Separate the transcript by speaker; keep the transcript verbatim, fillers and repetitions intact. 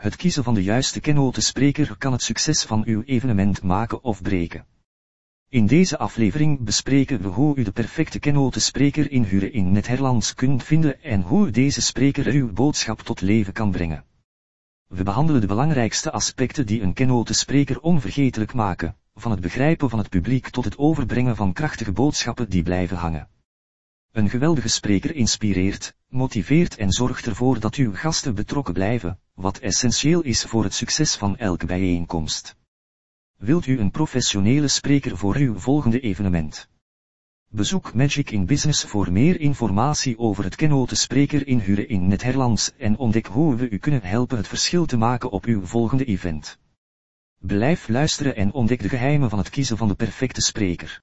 Speaker 1: Het kiezen van de juiste keynote-spreker kan het succes van uw evenement maken of breken. In deze aflevering bespreken we hoe u de perfecte keynote-spreker inhuren in Nederlands kunt vinden en hoe deze spreker uw boodschap tot leven kan brengen. We behandelen de belangrijkste aspecten die een keynote-spreker onvergetelijk maken, van het begrijpen van het publiek tot het overbrengen van krachtige boodschappen die blijven hangen. Een geweldige spreker inspireert, motiveert en zorgt ervoor dat uw gasten betrokken blijven, wat essentieel is voor het succes van elke bijeenkomst. Wilt u een professionele spreker voor uw volgende evenement? Bezoek Magic in Business voor meer informatie over het keynote-spreker inhuren in Nederlands en ontdek hoe we u kunnen helpen het verschil te maken op uw volgende event. Blijf luisteren en ontdek de geheimen van het kiezen van de perfecte spreker.